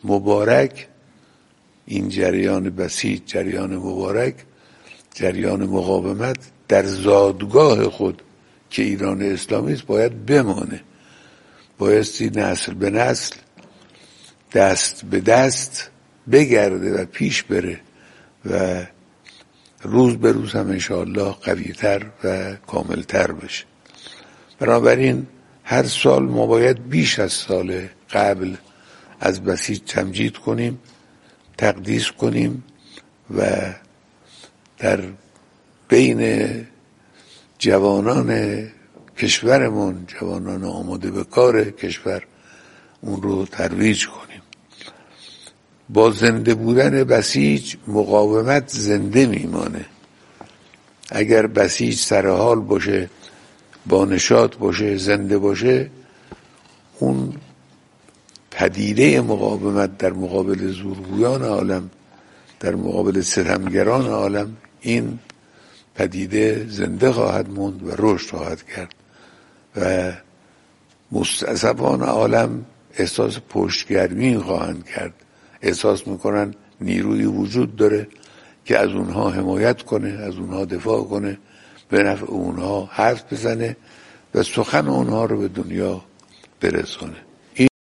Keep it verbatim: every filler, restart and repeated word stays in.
مبارک، این جریان بسیط، جریان مبارک، جریان مقاومت در زادگاه خود که ایران اسلامی است باید بمانه، بایستی نسل به نسل، دست به دست بگرده و پیش بره و روز به روز هم انشاءالله قوی‌تر و کاملتر بشه. بنابراین هر سال ما باید بیش از سال قبل از بسیج تمجید کنیم، تقدیس کنیم و در بین جوانان کشورمون، جوانان آماده به کار کشور، اون رو ترویج کنیم. با زنده بودن بسیج مقاومت زنده میمانه. اگر بسیج سرحال باشه، با نشاط باشه، زنده باشه، اون پدیده مقاومت در مقابل زورگویان عالم، در مقابل ستمگران عالم، این پدیده زنده خواهد موند و رشد خواهد کرد و مستضعفان عالم احساس پشتگرمی خواهند کرد، احساس میکنن نیروی وجود داره که از اونها حمایت کنه، از اونها دفاع کنه، به نفع اونها حرف بزنه و سخن اونها رو به دنیا برسونه.